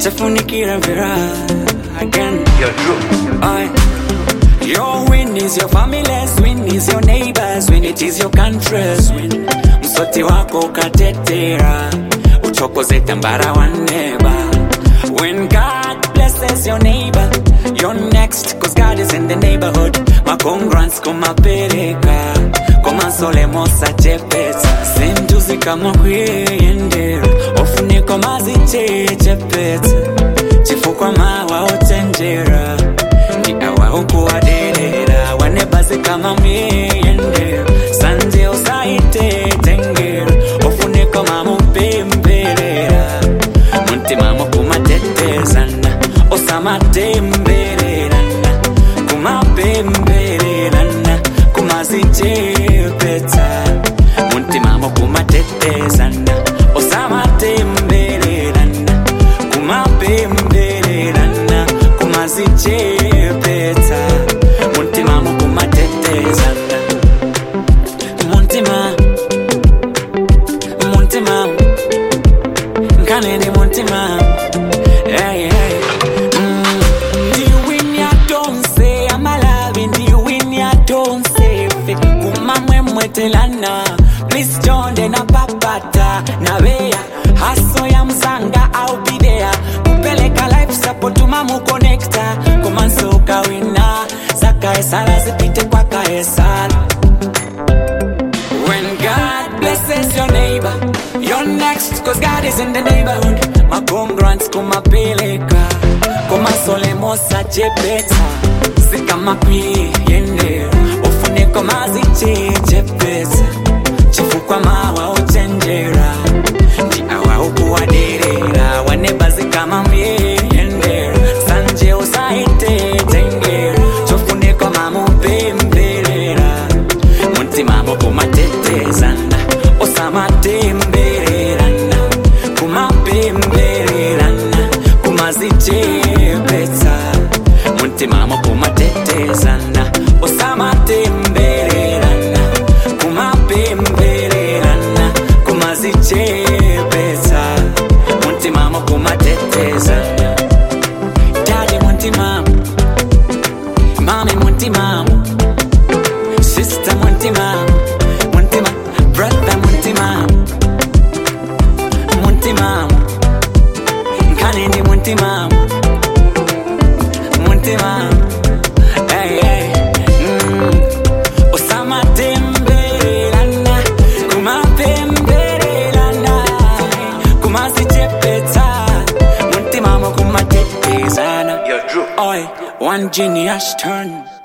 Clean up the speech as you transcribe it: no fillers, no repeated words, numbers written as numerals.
Sefunikira vera again. You're true. Your win is your family's win, is your neighbors win, it is your country's win. Msoti wako katetera, uchokoze tambara wa neighbor. When God blesses your neighbor, you're next, cause God is in the neighborhood. Makongrants kumapereka, komansole mosa chepeta. Sintuzi kama kuyendera, ofune komazi chepeta. Chifukwa mawa ochenjera, ni awa ukuwaderera. Wanebazi kama miyendera, sanje usaite tengera. Ofune koma mupemberera, muntima mukumatetezana. Osama tembererana, kumapembererana. Kumazi chepeta, muntima mukumatetezana. Osama tembererana, kumapembererana. Kumazi chepeta, muntima mukumatetezana. Muntima, muntima, nkanene muntima. Hey, hey. Do you win ya don't say I'm alive? Do you win ya don't say fake? Kumamwe mwetelana, please join the na papata na bea. Haso ya mzanga I'll be there. Kupeleka life support mamu connecta. Kumanso kawina, zaka esala zipite kwa kaesala. When God blesses your neighbor, you're next, cause God is in the neighborhood. Makongrants kumapeleka, komasole mosa chepeta. Sikama kuyendera, ofune komazi chepeta. Chifukwa mawa ochenjera, ndi awa ukuwaderera. Wanebazi kama miyendera, sanje usaite tengera. Chofune koma mupemberera, muntima mukumatetezana. Osama tembererana, kumapembererana. Kumazi chepeta, muntima mukumatetezana. Osama tembererana, kumapembererana. Kumazi chepeta, muntima mukumatetezana. Daddy muntima, mommy muntima, sister muntima, muntima, brother muntima, muntima, nkanini muntima, muntima. Hey, hey. Osama tembererana, kumapembererana. Kumazi chepeta, muntima mukumatetezana. You're true. Oi, one genius turn.